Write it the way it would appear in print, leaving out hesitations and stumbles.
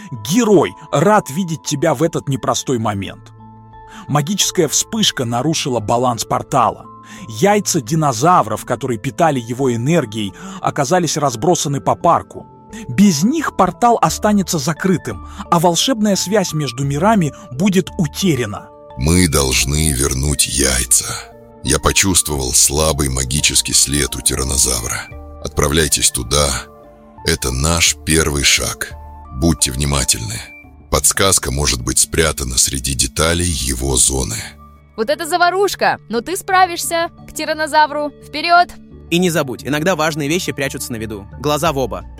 Герой, рад видеть тебя в этот непростой момент. Магическая вспышка нарушила баланс портала. Яйца динозавров, которые питали его энергией, оказались разбросаны по парку. Без них портал останется закрытым, а волшебная связь между мирами будет утеряна. Мы должны вернуть яйца. Я почувствовал слабый магический след у тираннозавра. Отправляйтесь туда. Это наш первый шаг. Будьте внимательны. Подсказка может быть спрятана среди деталей его зоны. Вот это заварушка! Но ты справишься. К тираннозавру. Вперед! И не забудь, иногда важные вещи прячутся на виду. Глаза в оба.